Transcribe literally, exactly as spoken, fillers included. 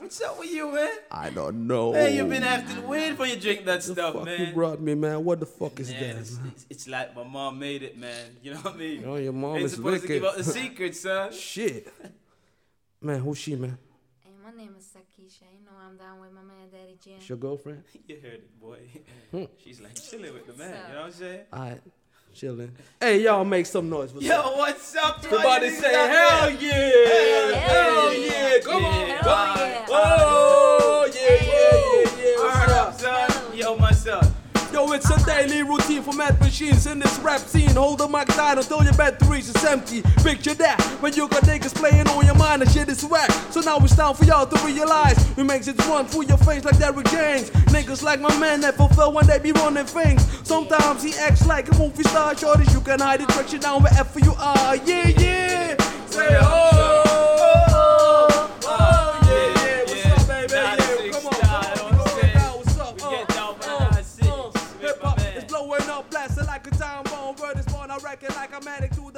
What's up with you, man? I don't know. Man, you've been acting weird when you drink that the stuff, fuck man. you brought me, man? What the fuck is Man, that, it's, man? it's, it's like my mom made it, man. You know what I mean? Oh, your mom Ain't is supposed wicked. to give out the secrets, son. Shit. Man, who's she, man? Hey, my name is Sakisha. You know I'm down with my man, Daddy Jim. It's your girlfriend? You heard it, boy. Hmm. She's like chilling with the man. You know what I'm saying? All right, chilling. Hey, y'all make some noise. What's Yo, up? what's up, bro? Somebody You say, got hell that? yeah! Hell Hell yeah. yeah! Come on! Hell Come yeah. Oh, yeah, yeah, yeah, yeah. Word up, What's up? son. Yo, what's up? Yo, it's a daily routine for mad machines in this rap scene. Hold the mic tight until your batteries is empty. Picture that when you got niggas playing on your mind and shit is whack. So now it's time for y'all to realize we makes it run through your face like Derrick James. Niggas like my man that fulfill when they be running things. Sometimes he acts like a movie star. Shorties, you can hide it, track you down wherever you are. Yeah, yeah. Say oh, oh, oh, yeah, yeah. What's up, baby? Yeah, come on, come on. We going down. What's up? We get down by Uh, nine six. uh, Hip hop is blowing up, blasting like a time bomb. Word is born, I reckon like I'm addict to the